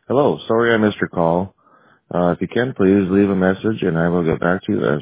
Hello, sorry I missed your call. If you can, please leave a message and I will get back to you as